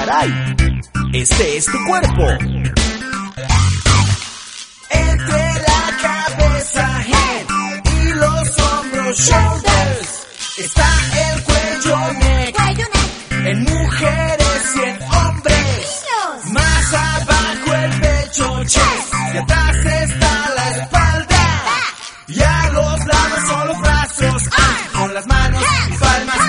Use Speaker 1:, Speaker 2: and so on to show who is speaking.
Speaker 1: caray, este es tu cuerpo.
Speaker 2: Entre la cabeza, head, y los hombros, shoulders, está el cuello, neck, en mujeres y en hombres. Más abajo el pecho, chest, y atrás está la espalda. Y a los lados son los brazos, con las manos y palmas